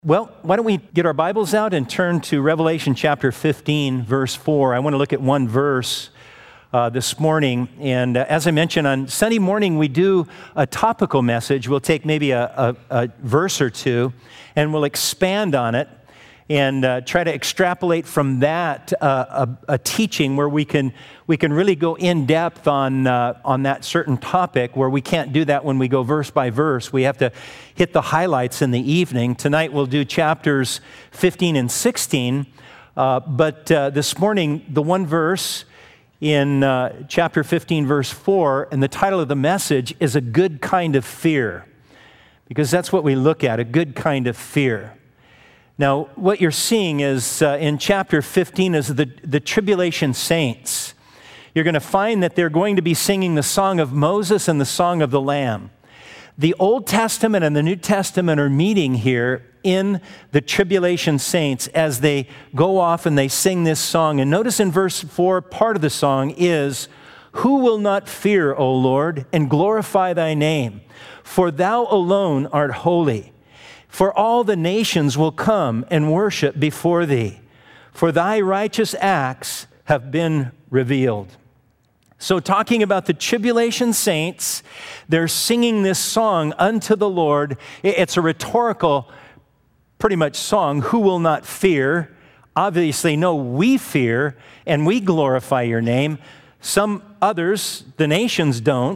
Well, why don't we get our Bibles out and turn to Revelation chapter 15, verse 4. I want to look at one verse this morning. And as I mentioned, on Sunday morning, we do a topical message. We'll take maybe a verse or two, and we'll expand on it and try to extrapolate from that a teaching where we can really go in depth on that certain topic, where we can't do that when we go verse by verse. We have to hit the highlights in the evening. Tonight we'll do chapters 15 and 16, but this morning the one verse in chapter 15, verse 4, and the title of the message is A Good Kind of Fear, because that's what we look at, a good kind of fear. Now, what you're seeing is in chapter 15 is the tribulation saints. You're going to find that they're going to be singing the song of Moses and the song of the Lamb. The Old Testament and the New Testament are meeting here in the tribulation saints as they go off and they sing this song. And notice in verse 4, part of the song is, "Who will not fear, O Lord, and glorify thy name? For thou alone art holy. For all the nations will come and worship before thee, for thy righteous acts have been revealed." So talking about the tribulation saints, they're singing this song unto the Lord. It's a rhetorical, pretty much song. Who will not fear? Obviously, no, we fear and we glorify your name. Some others, the nations, don't.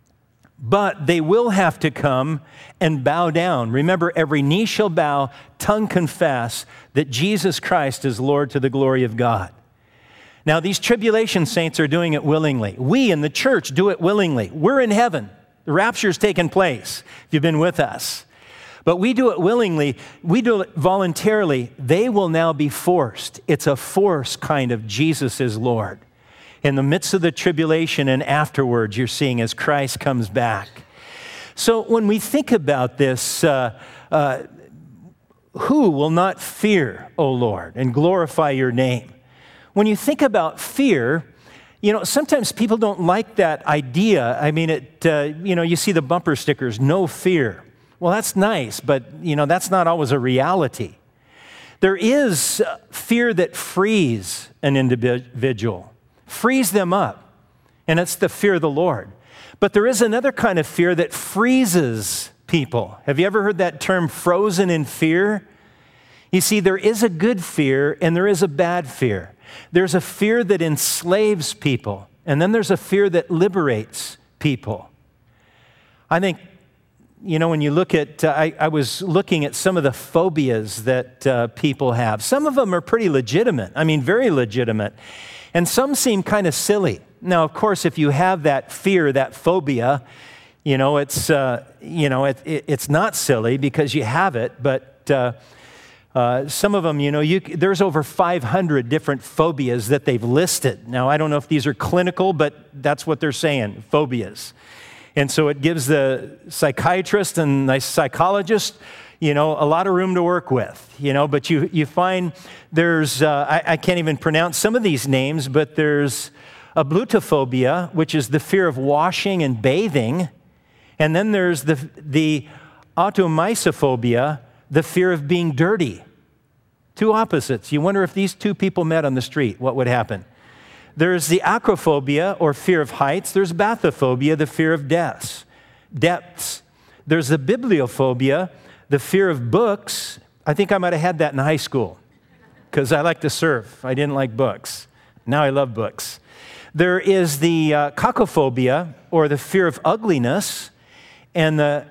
But they will have to come and bow down. Remember, every knee shall bow, tongue confess that Jesus Christ is Lord to the glory of God. Now, these tribulation saints are doing it willingly. We in the church do it willingly. We're in heaven. The rapture's taken place, if you've been with us. But we do it willingly. We do it voluntarily. They will now be forced. It's a force kind of Jesus is Lord. In the midst of the tribulation and afterwards, you're seeing as Christ comes back. So when we think about this, who will not fear, O Lord, and glorify your name? When you think about fear, sometimes people don't like that idea. I mean, you see the bumper stickers, no fear. Well, that's nice, but, that's not always a reality. There is fear that frees an individual. Frees them up, and it's the fear of the Lord. But there is another kind of fear that freezes people. Have you ever heard that term, frozen in fear? You see, there is a good fear and there is a bad fear. There's a fear that enslaves people, and then there's a fear that liberates people. I think, when you look at, I was looking at some of the phobias that people have. Some of them are pretty legitimate, very legitimate. And some seem kind of silly. Now, of course, if you have that fear, that phobia, it's not silly because you have it. But some of them, there's over 500 different phobias that they've listed. Now, I don't know if these are clinical, but that's what they're saying, phobias. And so it gives the psychiatrist and the psychologist a lot of room to work with, but you find there's, I can't even pronounce some of these names, but there's ablutophobia, which is the fear of washing and bathing. And then there's the automysophobia, the fear of being dirty. Two opposites. You wonder if these two people met on the street, what would happen? There's the acrophobia, or fear of heights. There's bathyphobia, the fear of depths. There's the bibliophobia, the fear of books. I think I might have had that in high school because I like to surf. I didn't like books. Now I love books. There is the cacophobia, or the fear of ugliness, and the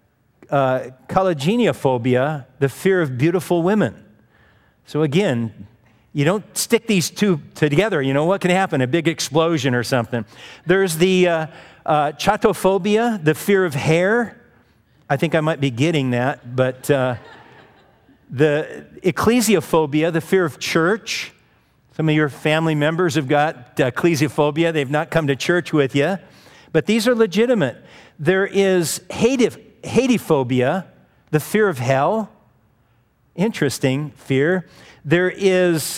collagenophobia, the fear of beautiful women. So again, you don't stick these two together. What can happen? A big explosion or something. There's the chatophobia, the fear of hair. I think I might be getting that, but the ecclesiophobia, the fear of church. Some of your family members have got ecclesiophobia. They've not come to church with you, but these are legitimate. There is hadephobia, the fear of hell. Interesting fear. There is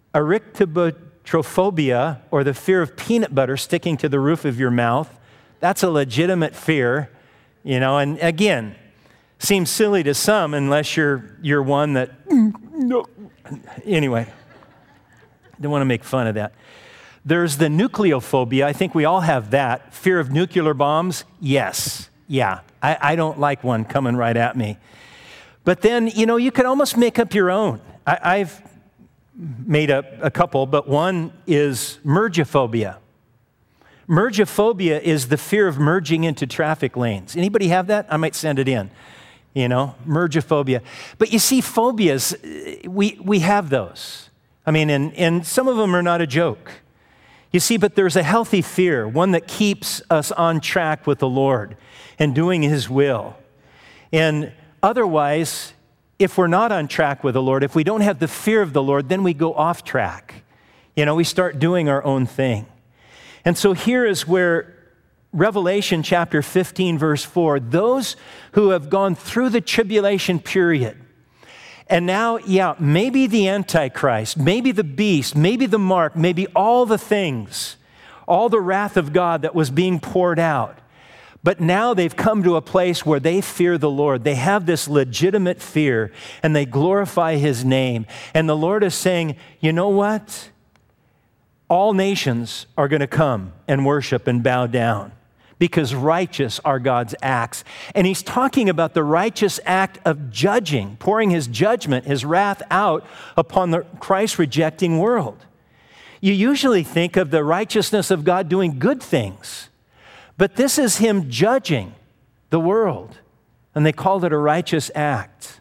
eryctobotrophobia, or the fear of peanut butter sticking to the roof of your mouth. That's a legitimate fear. And again, Seems silly to some unless you're one that, no. Anyway, don't want to make fun of that. There's the nucleophobia. I think we all have that. Fear of nuclear bombs? Yes. Yeah. I don't like one coming right at me. But then, you could almost make up your own. I've made up a couple, but one is mergophobia. Mergophobia is the fear of merging into traffic lanes. Anybody have that? I might send it in. Mergophobia. But you see, phobias, we have those. I mean, and some of them are not a joke. You see, but there's a healthy fear, one that keeps us on track with the Lord and doing His will. And otherwise, if we're not on track with the Lord, if we don't have the fear of the Lord, then we go off track. We start doing our own thing. And so here is where Revelation chapter 15, verse 4, those who have gone through the tribulation period, and now, maybe the Antichrist, maybe the beast, maybe the mark, maybe all the things, all the wrath of God that was being poured out. But now they've come to a place where they fear the Lord. They have this legitimate fear, and they glorify His name. And the Lord is saying, you know what? All nations are going to come and worship and bow down, because righteous are God's acts. And He's talking about the righteous act of judging, pouring His judgment, His wrath out upon the Christ-rejecting world. You usually think of the righteousness of God doing good things, but this is Him judging the world, and they called it a righteous act.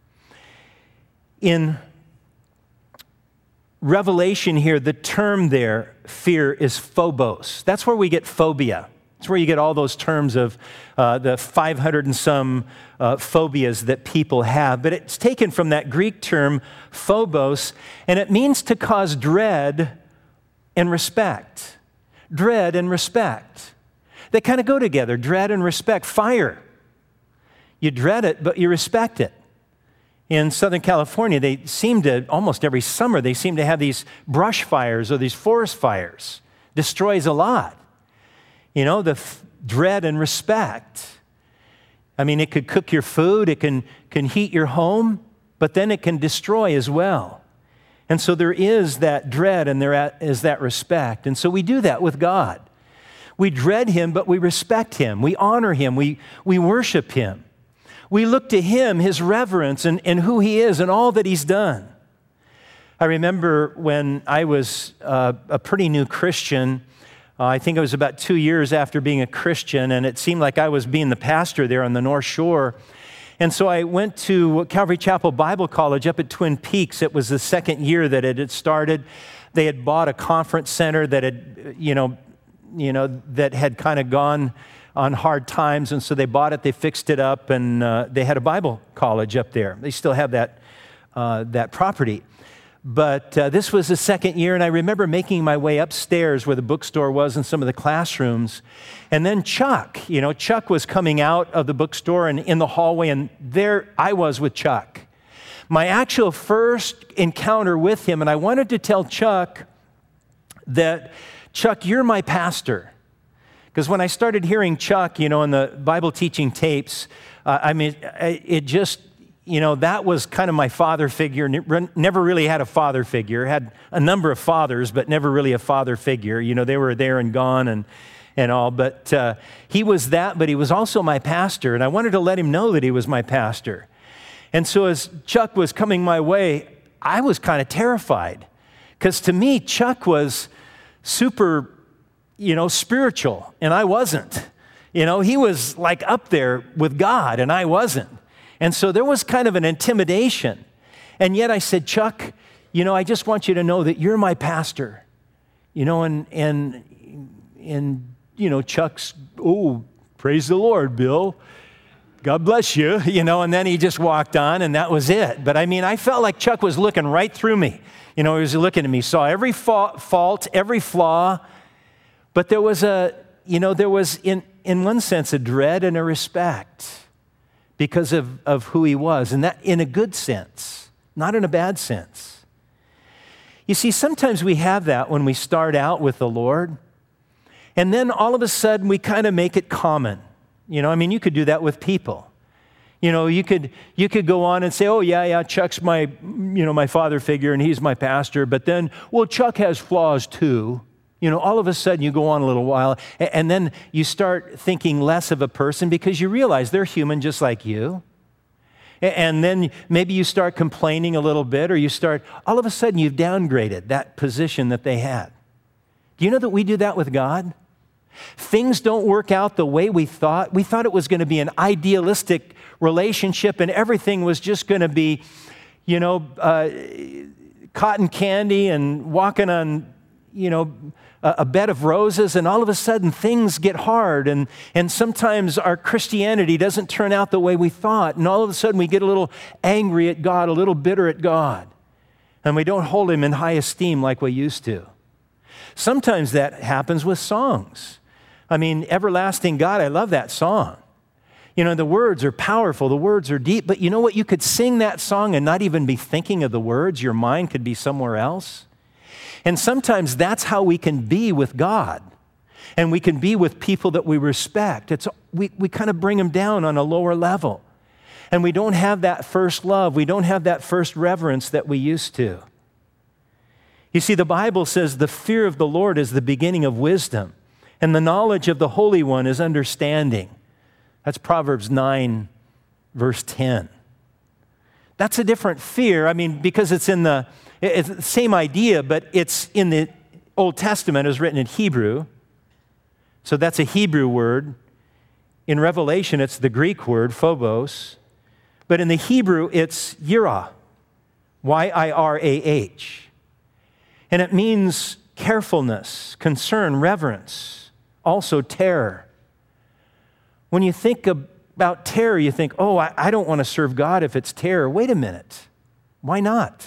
In Revelation here, the term there, fear, is phobos. That's where we get phobia. It's where you get all those terms of the 500 and some phobias that people have. But it's taken from that Greek term, phobos, and it means to cause dread and respect. Dread and respect. They kind of go together, dread and respect. Fire. You dread it, but you respect it. In Southern California, they seem to, almost every summer, they seem to have these brush fires or these forest fires. Destroys a lot. The dread and respect. I mean, it could cook your food, it can heat your home, but then it can destroy as well. And so there is that dread and there is that respect. And so we do that with God. We dread Him, but we respect Him. We honor Him. We worship Him. We look to Him, His reverence, and who He is and all that He's done. I remember when I was a pretty new Christian, I think it was about 2 years after being a Christian, and it seemed like I was being the pastor there on the North Shore. And so I went to Calvary Chapel Bible College up at Twin Peaks. It was the second year that it had started. They had bought a conference center that had, that had kind of gone on hard times, and so they bought it, they fixed it up, and they had a Bible college up there. They still have that property. But this was the second year, and I remember making my way upstairs where the bookstore was and some of the classrooms. And then Chuck was coming out of the bookstore and in the hallway, and there I was with Chuck. My actual first encounter with him, and I wanted to tell Chuck that, Chuck, you're my pastor. Because when I started hearing Chuck, in the Bible teaching tapes, it just... that was kind of my father figure. Never really had a father figure. Had a number of fathers, but never really a father figure. They were there and gone and all. But he was that, but he was also my pastor. And I wanted to let him know that he was my pastor. And so as Chuck was coming my way, I was kind of terrified. Because to me, Chuck was super, spiritual, and I wasn't. He was like up there with God, and I wasn't. And so there was kind of an intimidation. And yet I said, Chuck, I just want you to know that you're my pastor. And Chuck's, oh, praise the Lord, Bill. God bless you, and then he just walked on, and that was it. But I felt like Chuck was looking right through me. He was looking at me, saw every fault, every flaw. But there was in one sense a dread and a respect, because of who he was, and that in a good sense, not in a bad sense. You see, sometimes we have that when we start out with the Lord, and then all of a sudden we kind of make it common. You could do that with people. You could go on and say, oh, yeah, Chuck's my father figure and he's my pastor, but then, well, Chuck has flaws too. All of a sudden you go on a little while and then you start thinking less of a person because you realize they're human just like you. And then maybe you start complaining a little bit, or all of a sudden you've downgraded that position that they had. Do you know that we do that with God? Things don't work out the way we thought. We thought it was going to be an idealistic relationship and everything was just going to be, cotton candy and walking on, a bed of roses, and all of a sudden things get hard, and sometimes our Christianity doesn't turn out the way we thought, and all of a sudden we get a little angry at God, a little bitter at God, and we don't hold Him in high esteem like we used to. Sometimes that happens with songs. Everlasting God, I love that song. The words are powerful, the words are deep, but you know what? You could sing that song and not even be thinking of the words. Your mind could be somewhere else. And sometimes that's how we can be with God. And we can be with people that we respect. We kind of bring them down on a lower level. And we don't have that first love. We don't have that first reverence that we used to. You see, the Bible says the fear of the Lord is the beginning of wisdom, and the knowledge of the Holy One is understanding. That's Proverbs 9, verse 10. That's a different fear, because it's the same idea, but it's in the Old Testament. It was written in Hebrew, so that's a Hebrew word. In Revelation, it's the Greek word, phobos, but in the Hebrew, it's yirah, Y-I-R-A-H. And it means carefulness, concern, reverence, also terror. When you think about terror, you think, oh, I don't want to serve God if it's terror. Wait a minute. Why not?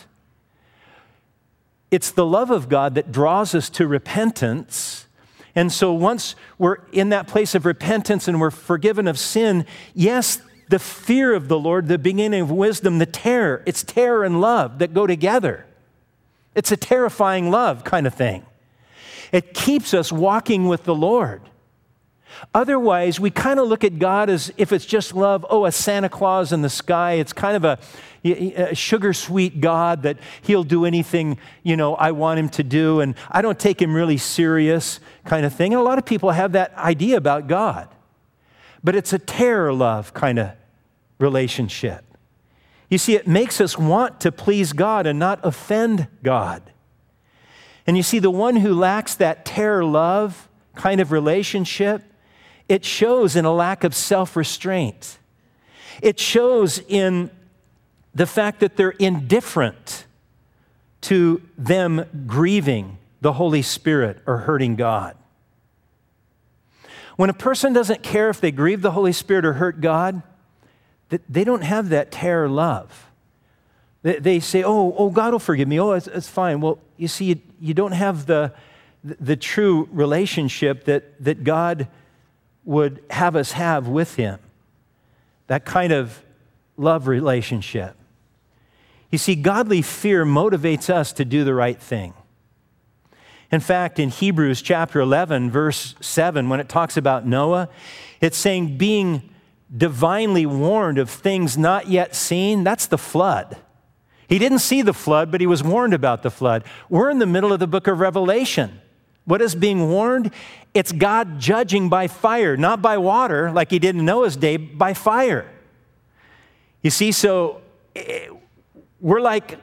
It's the love of God that draws us to repentance. And so once we're in that place of repentance and we're forgiven of sin, yes, the fear of the Lord, the beginning of wisdom, it's terror and love that go together. It's a terrifying love kind of thing. It keeps us walking with the Lord. Otherwise, we kind of look at God as if it's just love, a Santa Claus in the sky. It's kind of a sugar-sweet God that He'll do anything, I want Him to do, and I don't take Him really serious kind of thing. And a lot of people have that idea about God. But it's a terror love kind of relationship. You see, it makes us want to please God and not offend God. And you see, the one who lacks that terror love kind of relationship, it shows in a lack of self-restraint. It shows in the fact that they're indifferent to them grieving the Holy Spirit or hurting God. When a person doesn't care if they grieve the Holy Spirit or hurt God, they don't have that terror love. They say, oh, God will forgive me. Oh, it's fine. Well, you see, you don't have the true relationship that God would have us have with Him. That kind of love relationship. You see, godly fear motivates us to do the right thing. In fact, in Hebrews chapter 11, verse 7, when it talks about Noah, it's saying being divinely warned of things not yet seen. That's the flood. He didn't see the flood, but he was warned about the flood. We're in the middle of the book of Revelation. What is being warned? It's God judging by fire, not by water, like He did in Noah's day, by fire. You see, so we're like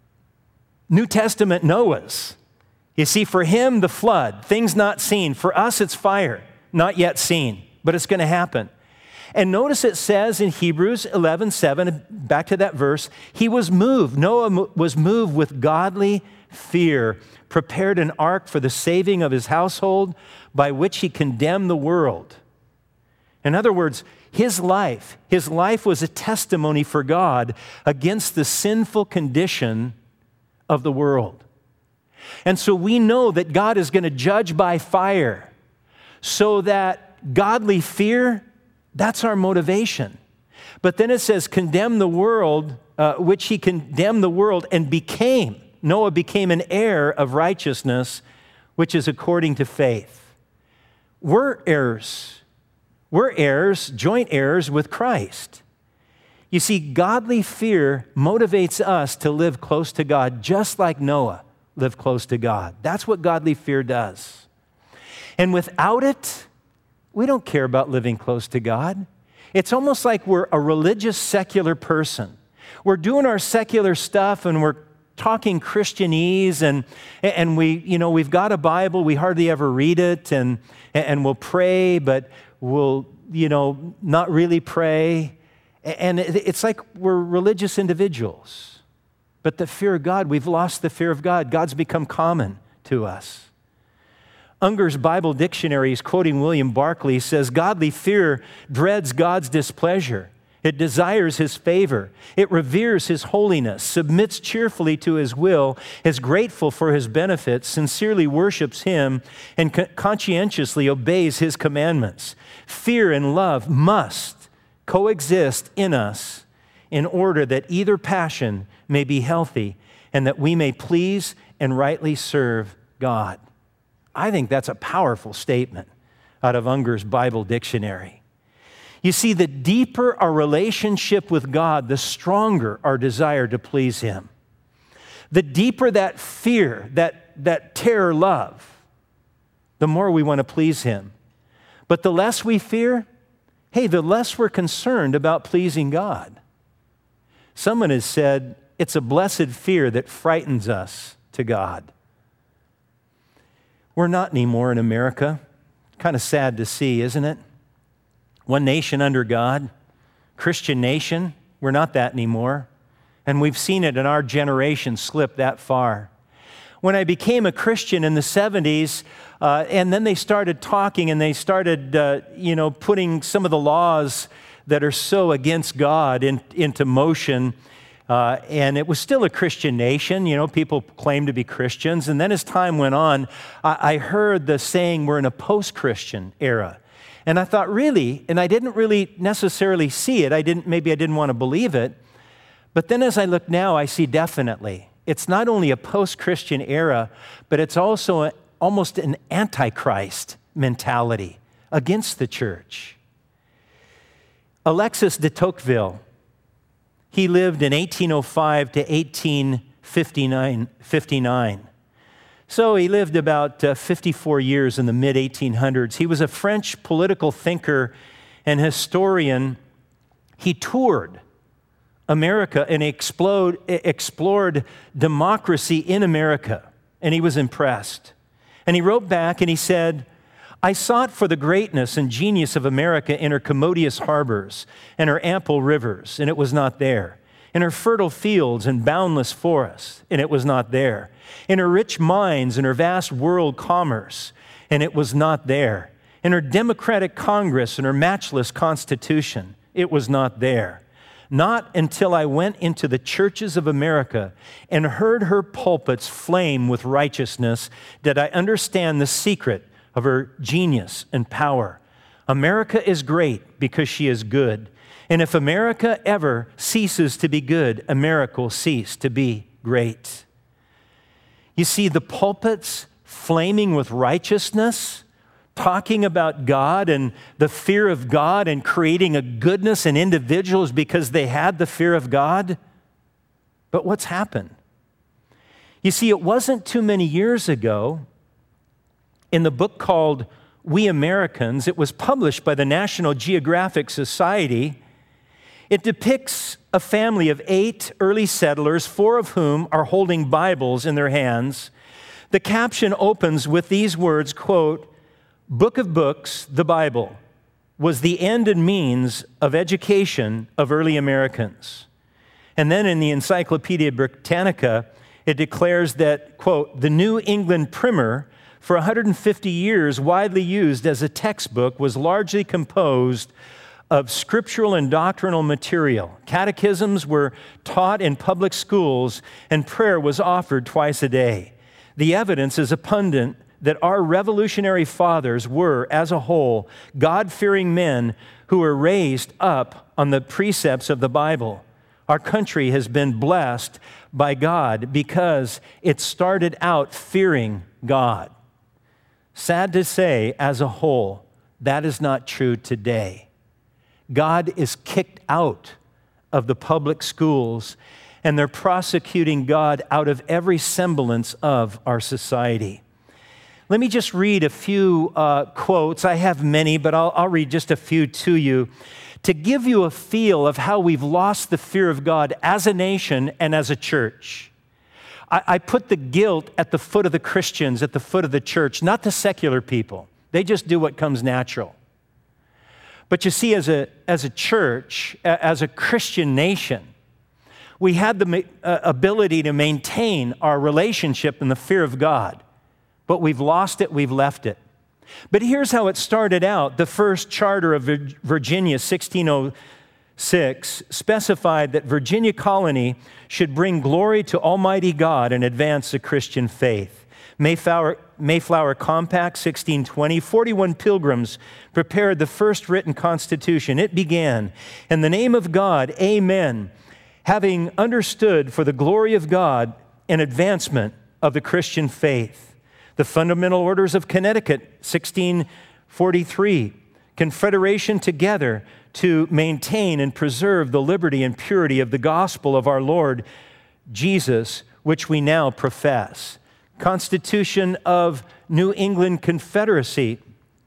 New Testament Noahs. You see, for him, the flood, things not seen. For us, it's fire, not yet seen, but it's going to happen. And notice it says in Hebrews 11:7, back to that verse, he was moved. Noah was moved with godly fear, prepared an ark for the saving of his household, by which he condemned the world. In other words, his life was a testimony for God against the sinful condition of the world. And so we know that God is going to judge by fire, so that godly fear, that's our motivation. But then it says, condemn the world, which he condemned the world and became. Noah became an heir of righteousness, which is according to faith. We're heirs. We're heirs, joint heirs with Christ. You see, godly fear motivates us to live close to God, just like Noah lived close to God. That's what godly fear does. And without it, we don't care about living close to God. It's almost like we're a religious, secular person. We're doing our secular stuff and we're talking Christianese and we've got a Bible, we hardly ever read it, and we'll pray, but we'll, not really pray. And it's like we're religious individuals. But the fear of God, we've lost the fear of God. God's become common to us. Unger's Bible Dictionary, quoting William Barclay, says, "Godly fear dreads God's displeasure. It desires His favor. It reveres His holiness, submits cheerfully to His will, is grateful for His benefits, sincerely worships Him, and conscientiously obeys His commandments. Fear and love must coexist in us in order that either passion may be healthy and that we may please and rightly serve God." I think that's a powerful statement out of Unger's Bible Dictionary. You see, the deeper our relationship with God, the stronger our desire to please Him. The deeper that fear, that terror love, the more we want to please Him. But the less we fear, the less we're concerned about pleasing God. Someone has said, it's a blessed fear that frightens us to God. We're not anymore in America. Kind of sad to see, isn't it? One nation under God, Christian nation, we're not that anymore. And we've seen it in our generation slip that far. When I became a Christian in the 70s, and then they started talking and they started, putting some of the laws that are so against God into motion. And it was still a Christian nation. People claimed to be Christians. And then as time went on, I heard the saying, we're in a post-Christian era. And I thought, really? And I didn't really necessarily see it. Maybe I didn't want to believe it. But then as I look now, I see definitely. It's not only a post-Christian era, but it's also almost an antichrist mentality against the church. Alexis de Tocqueville, he lived in 1805 to 1859. So he lived about 54 years in the mid-1800s. He was a French political thinker and historian. He toured America and explored democracy in America, and he was impressed. And he wrote back and he said, "I sought for the greatness and genius of America in her commodious harbors and her ample rivers, and it was not there. In her fertile fields and boundless forests, and it was not there. In her rich mines and her vast world commerce, and it was not there. In her democratic Congress and her matchless Constitution, it was not there. Not until I went into the churches of America and heard her pulpits flame with righteousness did I understand the secret of her genius and power. America is great because she is good. And if America ever ceases to be good, America will cease to be great." You see, the pulpits flaming with righteousness, talking about God and the fear of God and creating a goodness in individuals because they had the fear of God. But what's happened? You see, it wasn't too many years ago, in the book called We Americans, it was published by the National Geographic Society. It depicts a family of 8 early settlers, 4 of whom are holding Bibles in their hands. The caption opens with these words, quote, "Book of Books, the Bible, was the end and means of education of early Americans." And then in the Encyclopedia Britannica, it declares that, quote, "The New England Primer, for 150 years widely used as a textbook, was largely composed of scriptural and doctrinal material. Catechisms were taught in public schools, and prayer was offered twice a day. The evidence is abundant that our revolutionary fathers were, as a whole, God-fearing men who were raised up on the precepts of the Bible. Our country has been blessed by God because it started out fearing God." Sad to say, as a whole, that is not true today. God is kicked out of the public schools, and they're prosecuting God out of every semblance of our society. Let me just read a few quotes. I have many, but I'll read just a few to you to give you a feel of how we've lost the fear of God as a nation and as a church. I put the guilt at the foot of the Christians, at the foot of the church, not the secular people. They just do what comes natural. But you see, as a church, as a Christian nation, we had the ability to maintain our relationship in the fear of God, but we've lost it, we've left it. But here's how it started out. The first charter of Virginia, 1606, specified that Virginia colony should bring glory to Almighty God and advance the Christian faith. Mayflower Compact, 1620, 41 pilgrims prepared the first written constitution. It began, "In the name of God, amen, having understood for the glory of God and advancement of the Christian faith." The Fundamental Orders of Connecticut, 1643, confederation together to maintain and preserve the liberty and purity of the gospel of our Lord Jesus, which we now profess. Constitution of New England Confederacy,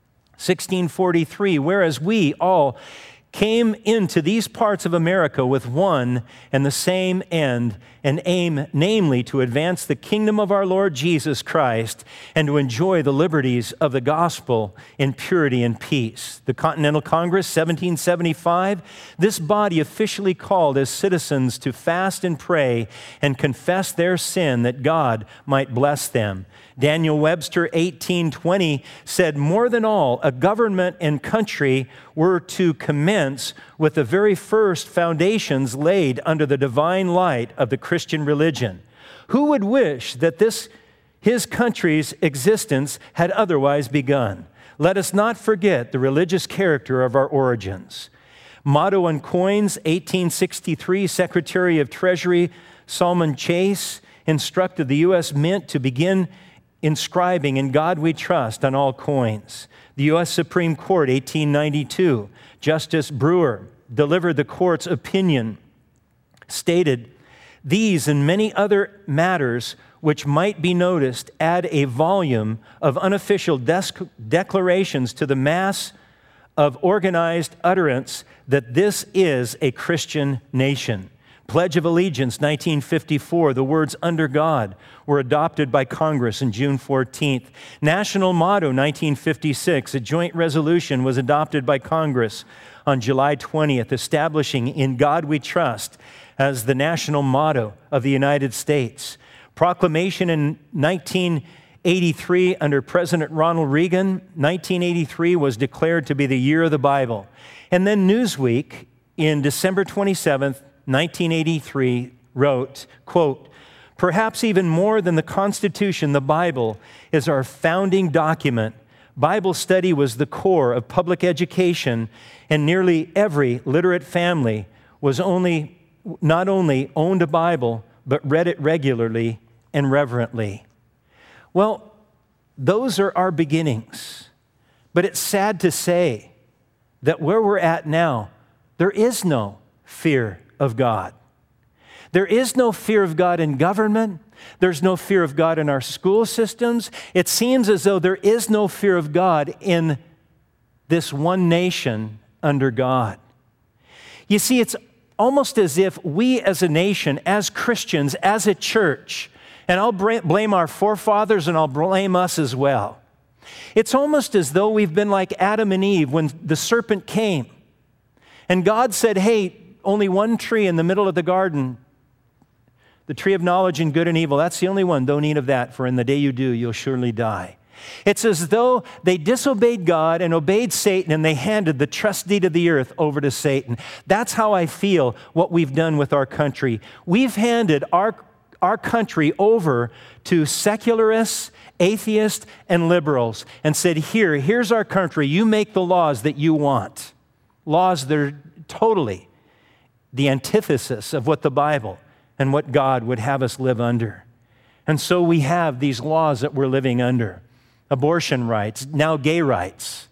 1643, whereas we all came into these parts of America with one and the same end and aim, namely to advance the kingdom of our Lord Jesus Christ and to enjoy the liberties of the gospel in purity and peace. The Continental Congress, 1775, this body officially called as citizens to fast and pray and confess their sin that God might bless them. Daniel Webster, 1820, said, "More than all, a government and country were to commence with the very first foundations laid under the divine light of the Christian religion. Who would wish that his country's existence had otherwise begun? Let us not forget the religious character of our origins." Motto on coins, 1863, Secretary of Treasury Salmon Chase instructed the U.S. Mint to begin inscribing "In God We Trust" on all coins. The U.S. Supreme Court, 1892, Justice Brewer delivered the court's opinion, stated, "These and many other matters which might be noticed add a volume of unofficial declarations to the mass of organized utterance that this is a Christian nation." Pledge of Allegiance, 1954, the words "under God" were adopted by Congress on June 14th. National Motto, 1956, a joint resolution was adopted by Congress on July 20th, establishing "In God We Trust" as the national motto of the United States. Proclamation in 1983 under President Ronald Reagan, 1983 was declared to be the year of the Bible. And then Newsweek, in December 27th, 1983, wrote, quote, "Perhaps even more than the Constitution, the Bible is our founding document. Bible study was the core of public education, and nearly every literate family was not only owned a Bible, but read it regularly and reverently." Well, those are our beginnings. But it's sad to say that where we're at now, there is no fear of God. There is no fear of God in government. There's no fear of God in our school systems. It seems as though there is no fear of God in this one nation under God. You see, it's almost as if we as a nation, as Christians, as a church, and I'll blame our forefathers and I'll blame us as well. It's almost as though we've been like Adam and Eve when the serpent came. And God said, "Hey, only one tree in the middle of the garden, the tree of knowledge and good and evil, that's the only one. Don't eat of that, for in the day you do, you'll surely die." It's as though they disobeyed God and obeyed Satan, and they handed the trust deed of the earth over to Satan. That's how I feel what we've done with our country. We've handed our country over to secularists, atheists, and liberals and said, here's our country. You make the laws that you want. Laws that are totally the antithesis of what the Bible and what God would have us live under. And so we have these laws that we're living under. Abortion rights, now gay rights.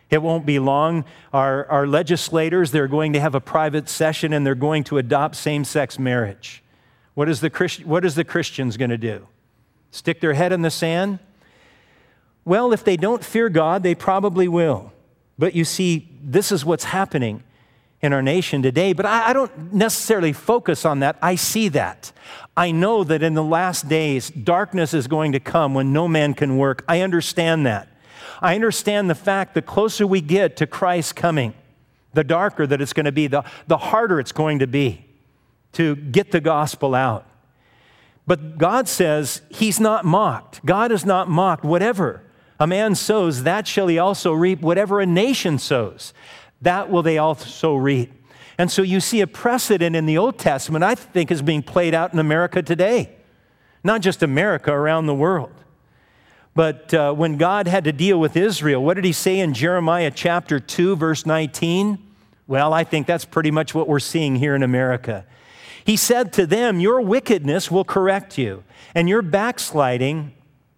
It won't be long. Our legislators, they're going to have a private session and they're going to adopt same-sex marriage. What is the Christians going to do? Stick their head in the sand? Well, if they don't fear God, they probably will. But you see, this is what's happening in our nation today. But I don't necessarily focus on that. I see that. I know that in the last days, darkness is going to come when no man can work. I understand that. I understand the fact the closer we get to Christ's coming, the darker that it's going to be, the harder it's going to be to get the gospel out. But God says He's not mocked. God is not mocked. Whatever a man sows, that shall he also reap. Whatever a nation sows, that will they also reap. And so you see a precedent in the Old Testament, I think, is being played out in America today. Not just America, around the world. But when God had to deal with Israel, what did He say in Jeremiah chapter 2, verse 19? Well, I think that's pretty much what we're seeing here in America. He said to them, your wickedness will correct you, and your backsliding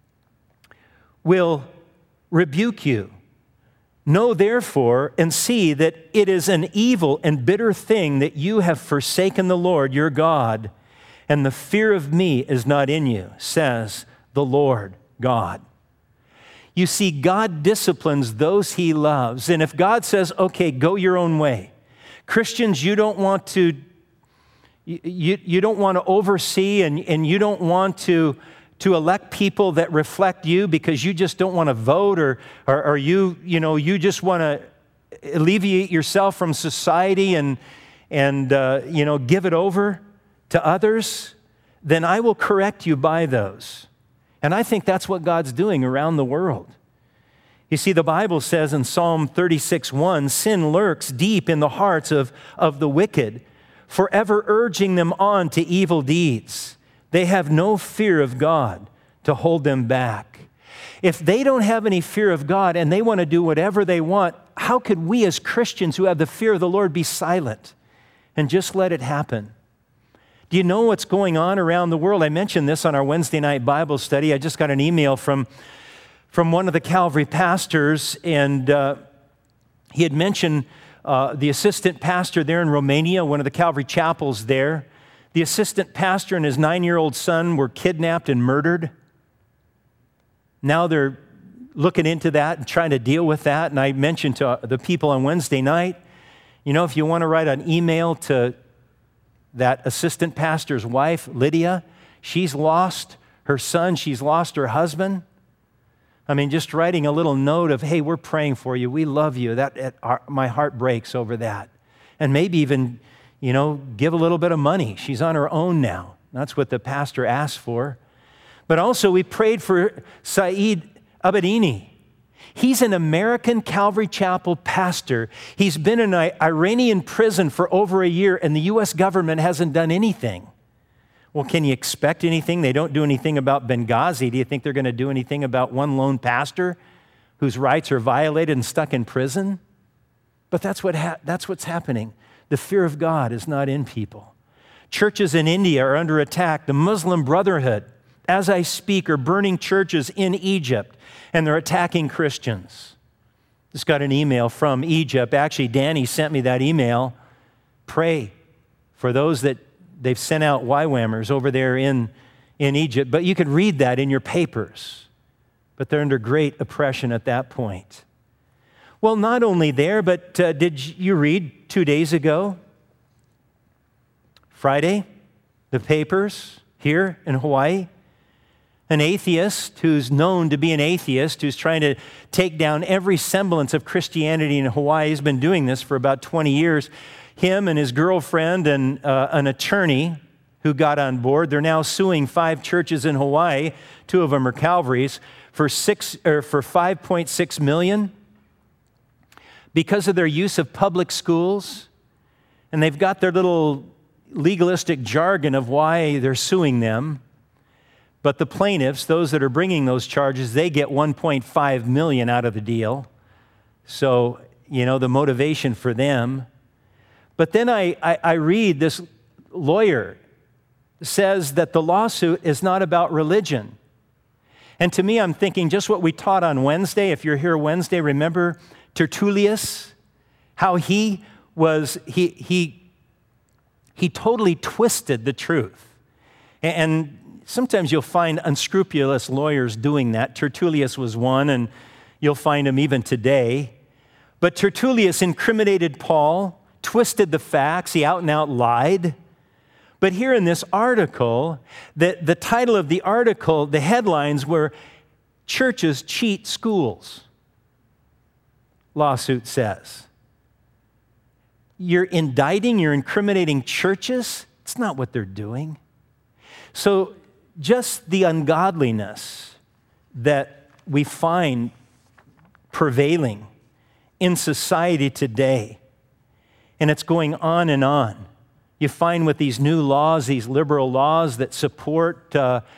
will rebuke you. Know therefore and see that it is an evil and bitter thing that you have forsaken the Lord your God, and the fear of me is not in you, says the Lord God. You see, God disciplines those He loves. And if God says, okay, go your own way. Christians, you don't want to oversee and you don't want to elect people that reflect you because you just don't want to vote or you just want to alleviate yourself from society and give it over to others, then I will correct you by those. And I think that's what God's doing around the world. You see, the Bible says in Psalm 36:1, sin lurks deep in the hearts of the wicked, forever urging them on to evil deeds. They have no fear of God to hold them back. If they don't have any fear of God and they want to do whatever they want, how could we as Christians who have the fear of the Lord be silent and just let it happen? Do you know what's going on around the world? I mentioned this on our Wednesday night Bible study. I just got an email from one of the Calvary pastors, and he had mentioned the assistant pastor there in Romania, one of the Calvary chapels there. The assistant pastor and his 9-year-old son were kidnapped and murdered. Now they're looking into that and trying to deal with that. And I mentioned to the people on Wednesday night, if you want to write an email to that assistant pastor's wife, Lydia, she's lost her son, she's lost her husband. I mean, just writing a little note of, hey, we're praying for you, we love you. My heart breaks over that. And maybe even, give a little bit of money. She's on her own now. That's what the pastor asked for. But also we prayed for Saeed Abedini. He's an American Calvary Chapel pastor. He's been in an Iranian prison for over a year, and the U.S. government hasn't done anything. Well, can you expect anything? They don't do anything about Benghazi. Do you think they're going to do anything about one lone pastor whose rights are violated and stuck in prison? But that's what's happening. The fear of God is not in people. Churches in India are under attack. The Muslim Brotherhood, as I speak, are burning churches in Egypt, and they're attacking Christians. Just got an email from Egypt. Actually, Danny sent me that email. Pray for those that they've sent out YWAMers over there in Egypt. But you can read that in your papers. But they're under great oppression at that point. Well, not only there, but did you read 2 days ago, Friday, the papers here in Hawaii? An atheist who's known to be an atheist, who's trying to take down every semblance of Christianity in Hawaii. He's been doing this for about 20 years. Him and his girlfriend and an attorney who got on board, they're now suing 5 churches in Hawaii. 2 of them are Calvary's for $5.6 million because of their use of public schools. And they've got their little legalistic jargon of why they're suing them. But the plaintiffs, those that are bringing those charges, they get $1.5 million out of the deal. So, the motivation for them. But then I read this lawyer says that the lawsuit is not about religion. And to me, I'm thinking just what we taught on Wednesday. If you're here Wednesday, remember Tertullius, how he totally twisted the truth. And sometimes you'll find unscrupulous lawyers doing that. Tertullius was one, and you'll find him even today. But Tertullius incriminated Paul, twisted the facts, he out and out lied. But here in this article, the title of the article, the headlines were, "Churches Cheat Schools," lawsuit says. You're indicting, you're incriminating churches? It's not what they're doing. So just the ungodliness that we find prevailing in society today, and it's going on and on. You find with these new laws, these liberal laws that support,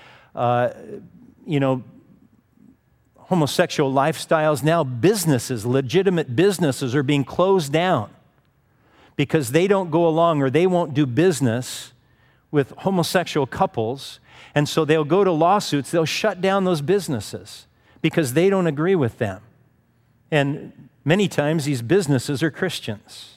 homosexual lifestyles, now businesses, legitimate businesses are being closed down because they don't go along or they won't do business with homosexual couples, and so they'll go to lawsuits, they'll shut down those businesses because they don't agree with them. And many times these businesses are Christians.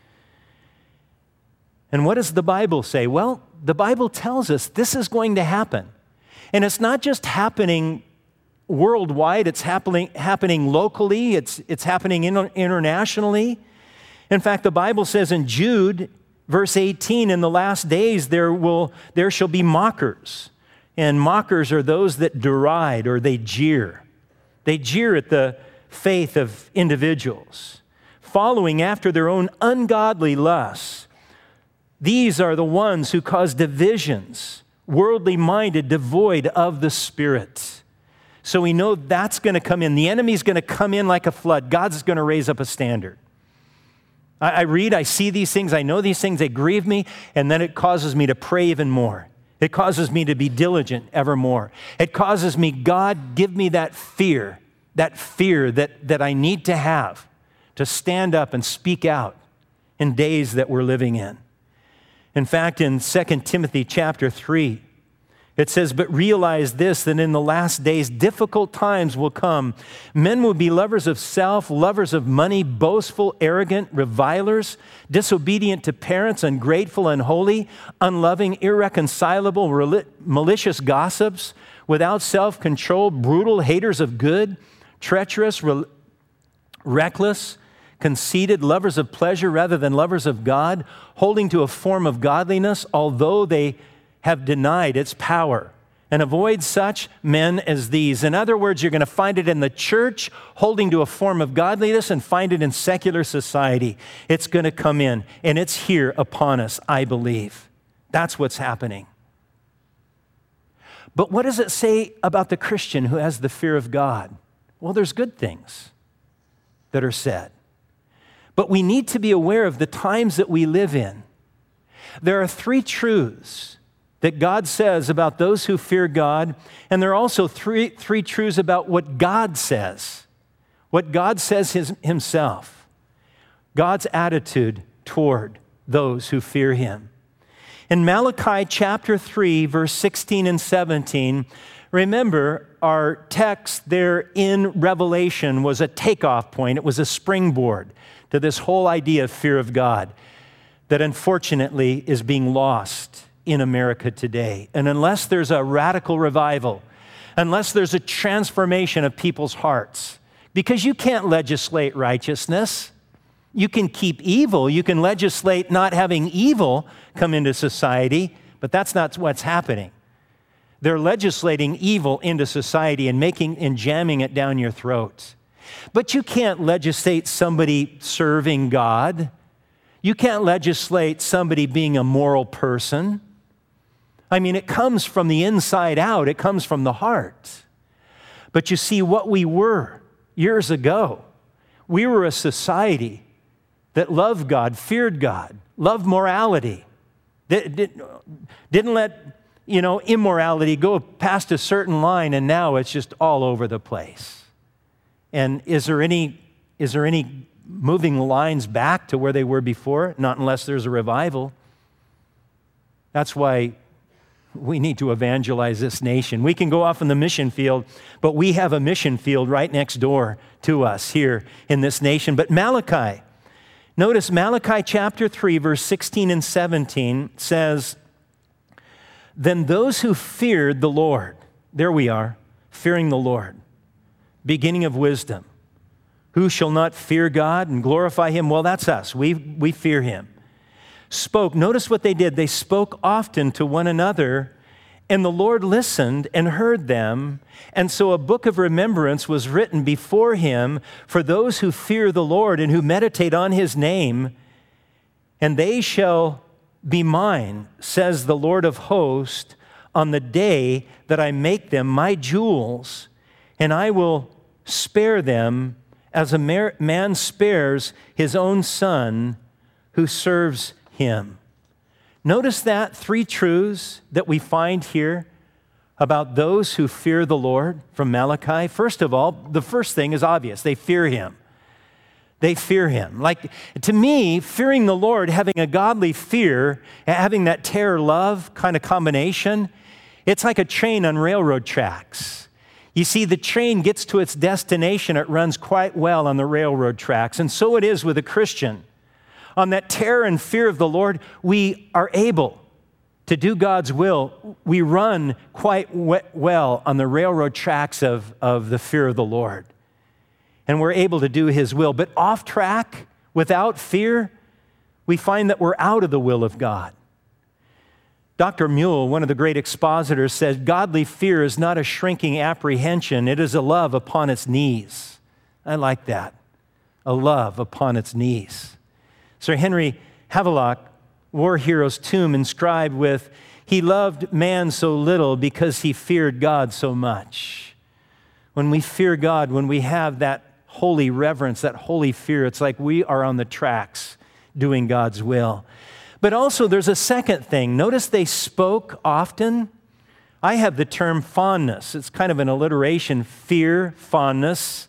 And what does the Bible say? Well, the Bible tells us this is going to happen. And it's not just happening worldwide, it's happening locally, it's happening internationally. In fact, the Bible says in Jude, verse 18, in the last days there shall be mockers. And mockers are those that deride or they jeer. They jeer at the faith of individuals, following after their own ungodly lusts. These are the ones who cause divisions, worldly minded, devoid of the Spirit. So we know that's going to come in. The enemy's going to come in like a flood. God's going to raise up a standard. I read, I see these things, I know these things, they grieve me, and then it causes me to pray even more. It causes me to be diligent evermore. It causes me, God, give me that fear that I need to have to stand up and speak out in days that we're living in. In fact, in 2 Timothy chapter 3, it says, "But realize this, that in the last days difficult times will come. Men will be lovers of self, lovers of money, boastful, arrogant, revilers, disobedient to parents, ungrateful, unholy, unloving, irreconcilable, malicious gossips, without self-control, brutal, haters of good, treacherous, reckless, conceited, lovers of pleasure rather than lovers of God, holding to a form of godliness, although they have denied its power. And avoid such men as these." In other words, you're going to find it in the church, holding to a form of godliness, and find it in secular society. It's going to come in, and it's here upon us, I believe. That's what's happening. But what does it say about the Christian who has the fear of God? Well, there's good things that are said. But we need to be aware of the times that we live in. There are three truths that God says about those who fear God, and there are also three truths about what God says himself, God's attitude toward those who fear him. In Malachi chapter 3, verse 16 and 17, remember, our text there in Revelation was a takeoff point. It was a springboard to this whole idea of fear of God that unfortunately is being lost in America today. And unless there's a radical revival, unless there's a transformation of people's hearts, because you can't legislate righteousness. You can keep evil. You can legislate not having evil come into society, but that's not what's happening. They're legislating evil into society and jamming it down your throats. But you can't legislate somebody serving God. You can't legislate somebody being a moral person. I mean, it comes from the inside out. It comes from the heart. But you see, what we were years ago, we were a society that loved God, feared God, loved morality, didn't let immorality go past a certain line, and now it's just all over the place. And is there any moving lines back to where they were before? Not unless there's a revival. That's why We need to evangelize this nation. We can go off in the mission field, but we have a mission field right next door to us here in this nation. But Malachi, notice Malachi chapter 3, verse 16 and 17 says, "Then those who feared the Lord," there we are, fearing the Lord, beginning of wisdom. Who shall not fear God and glorify Him? Well, that's us. We fear Him. Spoke. Notice what they did. They spoke often to one another, and the Lord listened and heard them. And so a book of remembrance was written before Him for those who fear the Lord and who meditate on His name. And they shall be mine, says the Lord of hosts, on the day that I make them my jewels, and I will spare them as a man spares his own son who serves him. Notice that three truths that we find here about those who fear the Lord from Malachi. First of all, the first thing is obvious. They fear Him. They fear Him. Like, to me, fearing the Lord, having a godly fear, having that terror-love kind of combination, it's like a train on railroad tracks. You see, the train gets to its destination. It runs quite well on the railroad tracks. And so it is with a Christian. On that terror and fear of the Lord, we are able to do God's will. We run quite well on the railroad tracks of the fear of the Lord. And we're able to do His will. But off track, without fear, we find that we're out of the will of God. Dr. Mule, one of the great expositors, said, "Godly fear is not a shrinking apprehension. It is a love upon its knees." I like that. A love upon its knees. Sir Henry Havelock, war hero's tomb inscribed with, "He loved man so little because he feared God so much." When we fear God, when we have that holy reverence, that holy fear, it's like we are on the tracks doing God's will. But also there's a second thing. Notice they spoke often. I have the term fondness. It's kind of an alliteration. Fear, fondness.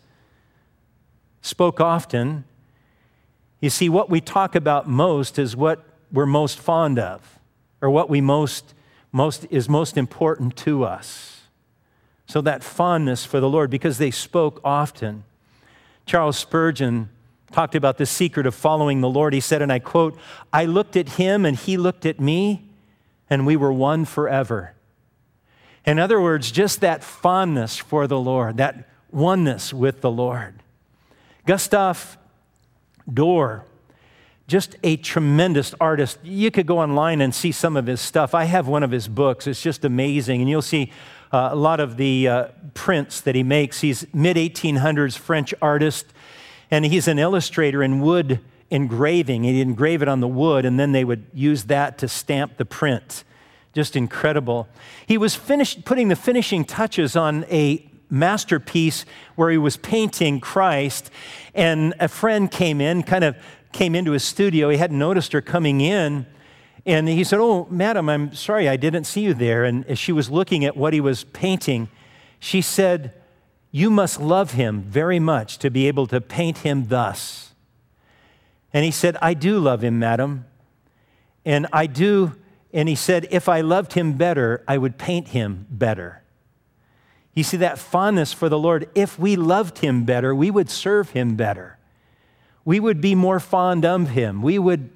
Spoke often. You see, what we talk about most is what we're most fond of, or what we is most important to us. So that fondness for the Lord, because they spoke often. Charles Spurgeon talked about the secret of following the Lord. He said, and I quote, "I looked at Him and He looked at me, and we were one forever." In other words, just that fondness for the Lord, that oneness with the Lord. Gustav Dorr, just a tremendous artist. You could go online and see some of his stuff. I have one of his books. It's just amazing. And you'll see a lot of the prints that he makes. He's mid-1800s French artist, and he's an illustrator in wood engraving. He'd engrave it on the wood, and then they would use that to stamp the print. Just incredible. He was putting the finishing touches on a masterpiece where he was painting Christ, and a friend came into his studio. He hadn't noticed her coming in, and he said, "Oh, madam, I'm sorry, I didn't see you there." And as she was looking at what he was painting, she said, "You must love him very much to be able to paint him thus." And he said, "I do love him, madam, and I do." And he said, "If I loved him better, I would paint him better." You see, that fondness for the Lord, if we loved Him better, we would serve Him better. We would be more fond of Him. We would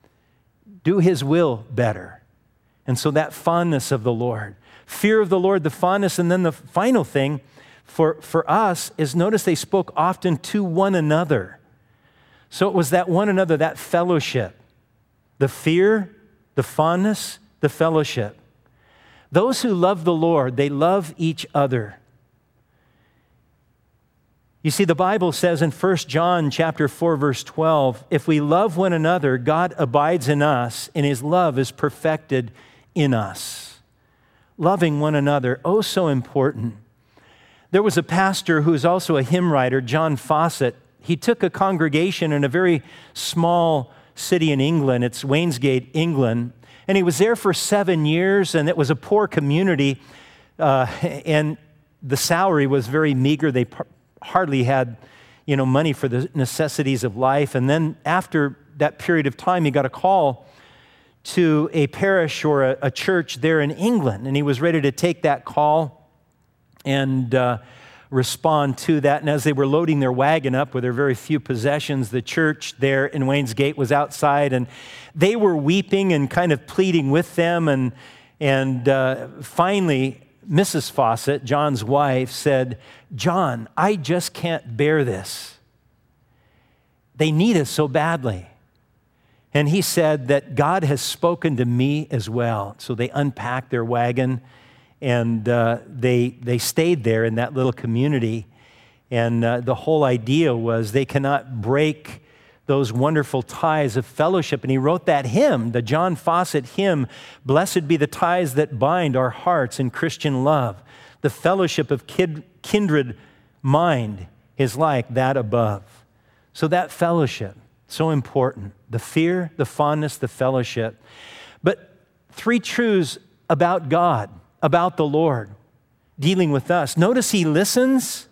do His will better. And so that fondness of the Lord, fear of the Lord, the fondness, and then the final thing for us is, notice they spoke often to one another. So it was that one another, that fellowship, the fear, the fondness, the fellowship. Those who love the Lord, they love each other. You see, the Bible says in 1 John chapter 4, verse 12, if we love one another, God abides in us, and His love is perfected in us. Loving one another, oh so important. There was a pastor who was also a hymn writer, John Fawcett. He took a congregation in a very small city in England. It's Wainsgate, England. And he was there for 7 years, and it was a poor community, and the salary was very meager. They hardly had, money for the necessities of life. And then after that period of time, he got a call to a parish or a church there in England, and he was ready to take that call and respond to that. And as they were loading their wagon up with their very few possessions, the church there in Wayne's Gate was outside, and they were weeping and kind of pleading with them. And finally, Mrs. Fawcett, John's wife, said, "John, I just can't bear this. They need us so badly." And he said that God has spoken to me as well. So they unpacked their wagon, and they stayed there in that little community. And the whole idea was they cannot break those wonderful ties of fellowship. And he wrote that hymn, the John Fawcett hymn, "Blessed be the ties that bind our hearts in Christian love. The fellowship of kindred mind is like that above." So that fellowship, so important. The fear, the fondness, the fellowship. But three truths about God, about the Lord, dealing with us. Notice he listens.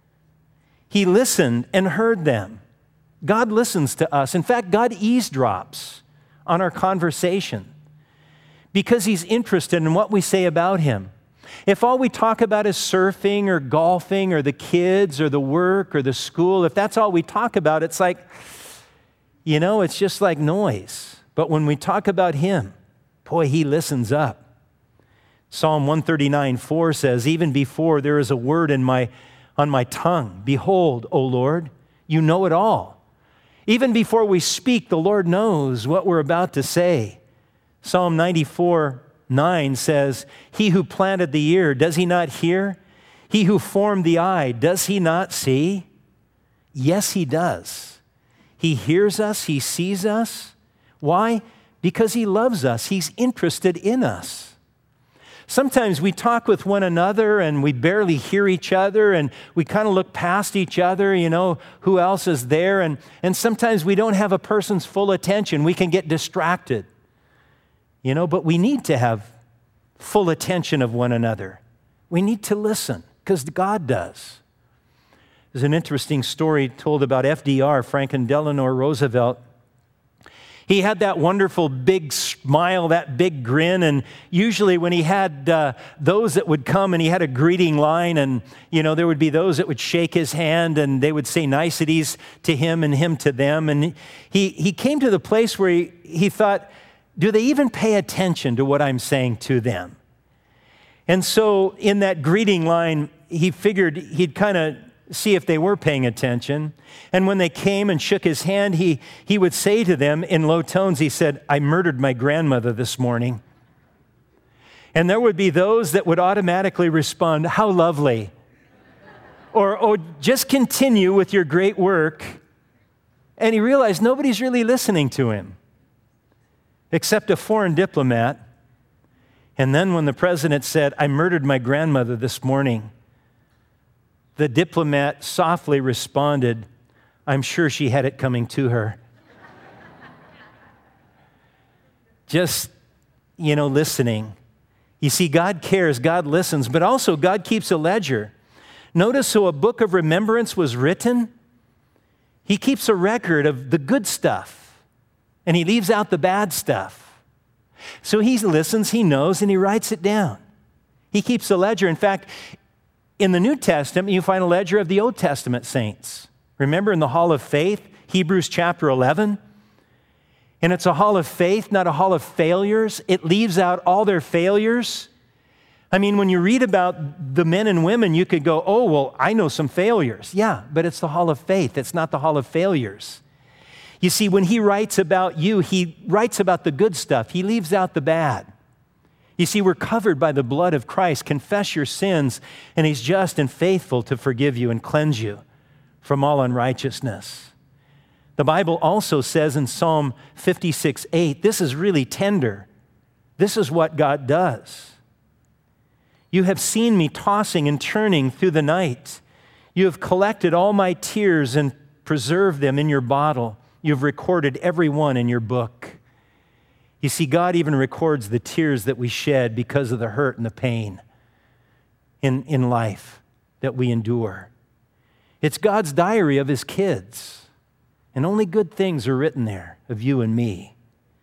He listened and heard them. God listens to us. In fact, God eavesdrops on our conversation because he's interested in what we say about him. If all we talk about is surfing or golfing or the kids or the work or the school, if that's all we talk about, it's like, it's just like noise. But when we talk about him, boy, he listens up. Psalm 139:4 says, "Even before there is a word on my tongue, behold, O Lord, you know it all." Even before we speak, the Lord knows what we're about to say. Psalm 94:9 says, "He who planted the ear, does he not hear? He who formed the eye, does he not see?" Yes, he does. He hears us, he sees us. Why? Because he loves us. He's interested in us. Sometimes we talk with one another and we barely hear each other and we kind of look past each other, who else is there? And sometimes we don't have a person's full attention. We can get distracted, but we need to have full attention of one another. We need to listen because God does. There's an interesting story told about FDR, Franklin Delano Roosevelt. He had that wonderful big smile, that big grin, and usually when he had those that would come and he had a greeting line, and there would be those that would shake his hand and they would say niceties to him and him to them. And he came to the place where he thought, do they even pay attention to what I'm saying to them? And so in that greeting line, he figured he'd kind of see if they were paying attention. And when they came and shook his hand, he would say to them in low tones, he said, "I murdered my grandmother this morning." And there would be those that would automatically respond, "How lovely." Or, "Oh, just continue with your great work." And he realized nobody's really listening to him except a foreign diplomat. And then when the president said, "I murdered my grandmother this morning," the diplomat softly responded, "I'm sure she had it coming to her." Just, listening. You see, God cares, God listens, but also God keeps a ledger. Notice, so a book of remembrance was written. He keeps a record of the good stuff, and he leaves out the bad stuff. So he listens, he knows, and he writes it down. He keeps a ledger. In fact, in the New Testament, you find a ledger of the Old Testament saints. Remember in the Hall of Faith, Hebrews chapter 11? And it's a hall of faith, not a hall of failures. It leaves out all their failures. I mean, when you read about the men and women, you could go, "Oh, well, I know some failures." Yeah, but it's the hall of faith. It's not the hall of failures. You see, when he writes about you, he writes about the good stuff. He leaves out the bad. You see, we're covered by the blood of Christ. Confess your sins, and he's just and faithful to forgive you and cleanse you from all unrighteousness. The Bible also says in Psalm 56:8, this is really tender. This is what God does. "You have seen me tossing and turning through the night. You have collected all my tears and preserved them in your bottle. You have recorded every one in your book." You see, God even records the tears that we shed because of the hurt and the pain in life that we endure. It's God's diary of his kids, and only good things are written there of you and me.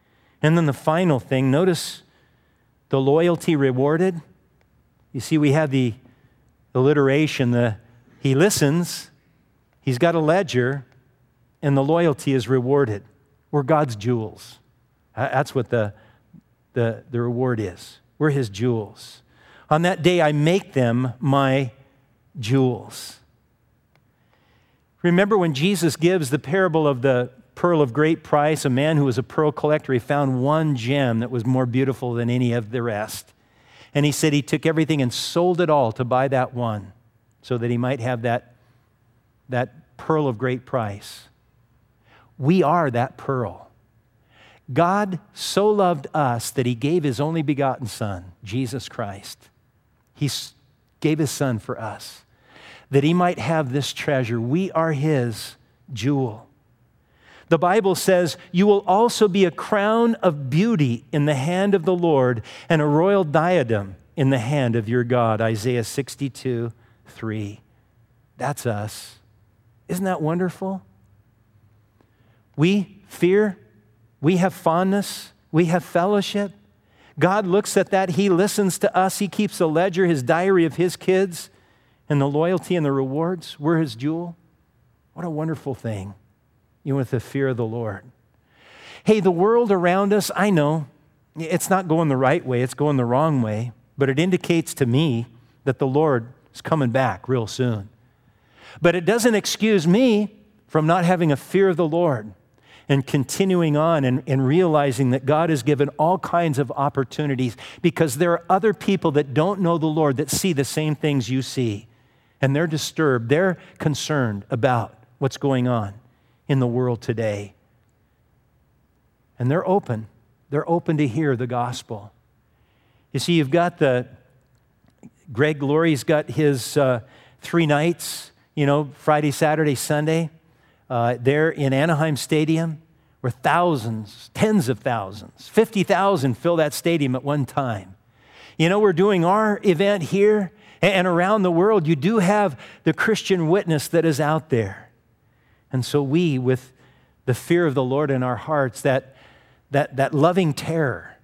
And then the final thing, notice the loyalty rewarded. You see, we have the alliteration, he listens, he's got a ledger, and the loyalty is rewarded. We're God's jewels. That's what the reward is. We're his jewels. On that day, I make them my jewels. Remember when Jesus gives the parable of the pearl of great price, a man who was a pearl collector, he found one gem that was more beautiful than any of the rest. And he said he took everything and sold it all to buy that one so that he might have that pearl of great price. We are that pearl. God so loved us that he gave his only begotten Son, Jesus Christ. He gave his Son for us, that he might have this treasure. We are his jewel. The Bible says, you will also be a crown of beauty in the hand of the Lord and a royal diadem in the hand of your God. Isaiah 62:3. That's us. Isn't that wonderful? We fear, we have fondness, we have fellowship. God looks at that, he listens to us, he keeps a ledger, his diary of his kids, and the loyalty and the rewards. We're his jewel. What a wonderful thing. With the fear of the Lord. Hey, the world around us, I know, it's not going the right way, it's going the wrong way, but it indicates to me that the Lord is coming back real soon. But it doesn't excuse me from not having a fear of the Lord and continuing on and realizing that God has given all kinds of opportunities, because there are other people that don't know the Lord that see the same things you see, and they're disturbed, they're concerned about what's going on in the world today. And they're open to hear the gospel. You see, you've got Greg Laurie's got his 3 nights, Friday, Saturday, Sunday, there in Anaheim Stadium, where thousands, tens of thousands, 50,000 fill that stadium at one time. We're doing our event here, and around the world, you do have the Christian witness that is out there. And so we, with the fear of the Lord in our hearts, that loving terror,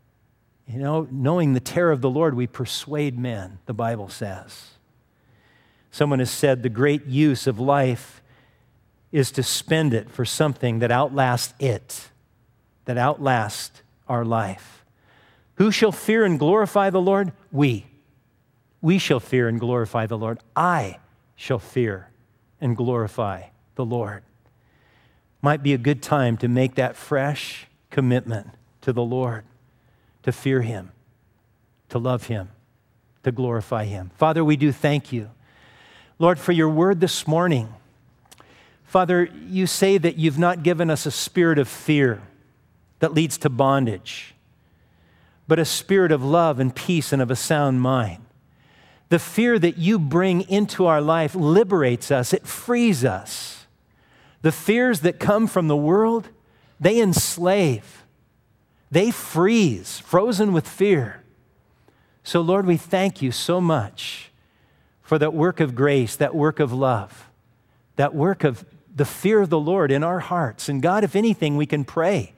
knowing the terror of the Lord, we persuade men, the Bible says. Someone has said the great use of life is to spend it for something that outlasts it, that outlasts our life. Who shall fear and glorify the Lord? We. We shall fear and glorify the Lord. I shall fear and glorify the Lord. Might be a good time to make that fresh commitment to the Lord, to fear him, to love him, to glorify him. Father, we do thank you, Lord, for your word this morning. Father, you say that you've not given us a spirit of fear that leads to bondage, but a spirit of love and peace and of a sound mind. The fear that you bring into our life liberates us, it frees us. The fears that come from the world, they enslave. They freeze, frozen with fear. So, Lord, we thank you so much for that work of grace, that work of love, that work of the fear of the Lord in our hearts. And God, if anything, we can pray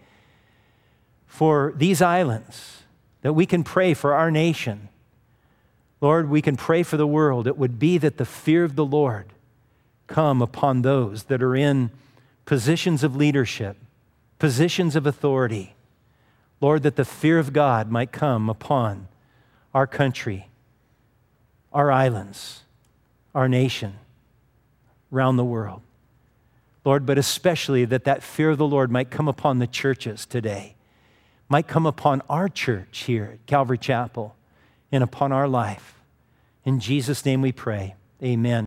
for these islands, that we can pray for our nation. Lord, we can pray for the world. It would be that the fear of the Lord come upon those that are in positions of leadership, positions of authority. Lord, that the fear of God might come upon our country, our islands, our nation, around the world. Lord, but especially that fear of the Lord might come upon the churches today, might come upon our church here at Calvary Chapel and upon our life. In Jesus' name we pray, amen.